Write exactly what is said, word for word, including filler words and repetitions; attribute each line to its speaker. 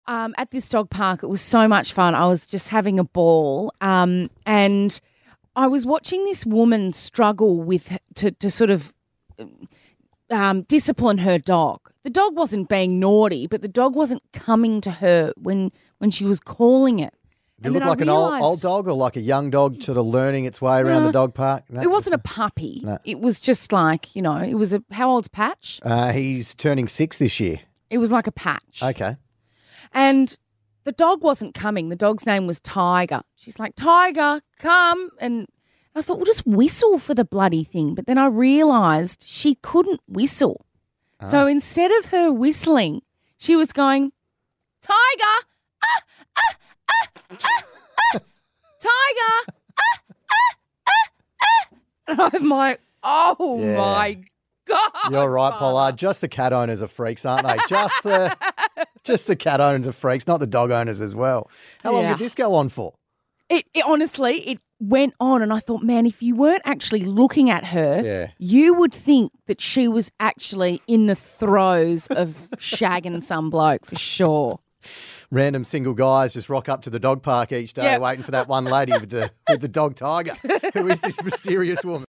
Speaker 1: um, at this dog park. It was so much fun. I was just having a ball, um, and I was watching this woman struggle with to to sort of um, discipline her dog. The dog wasn't being naughty, but the dog wasn't coming to her when when she was calling it.
Speaker 2: Did it look like an old, old dog or like a young dog sort of learning its way around
Speaker 1: No,
Speaker 2: the dog park? No,
Speaker 1: it wasn't a puppy.
Speaker 2: No.
Speaker 1: It was just like, you know, it was a, how old's Patch?
Speaker 2: Uh, he's turning six this year.
Speaker 1: It was like a Patch.
Speaker 2: Okay.
Speaker 1: And the dog wasn't coming. The dog's name was Tiger. She's like, Tiger, come. And I thought, well, just whistle for the bloody thing. But then I realised she couldn't whistle.
Speaker 2: Oh.
Speaker 1: So instead of her whistling, she was going, Tiger, ah, ah, ah, ah, ah, Tiger, ah, ah, ah, ah. And I'm like, oh,
Speaker 2: Yeah.
Speaker 1: my God.
Speaker 2: You're right,
Speaker 1: Father.
Speaker 2: Pollard. Just the cat owners are freaks, aren't they? Just the just the cat owners are freaks, not the dog owners as well. How long
Speaker 1: Yeah.
Speaker 2: did this go on for?
Speaker 1: It, it honestly, it went on, and I thought, man, if you weren't actually looking at her,
Speaker 2: Yeah.
Speaker 1: you would think that she was actually in the throes of shagging some bloke for sure.
Speaker 2: Random single guys just rock up to the dog park each day
Speaker 1: Yep.
Speaker 2: waiting for that one lady with the with the dog Tiger. Who is this mysterious woman?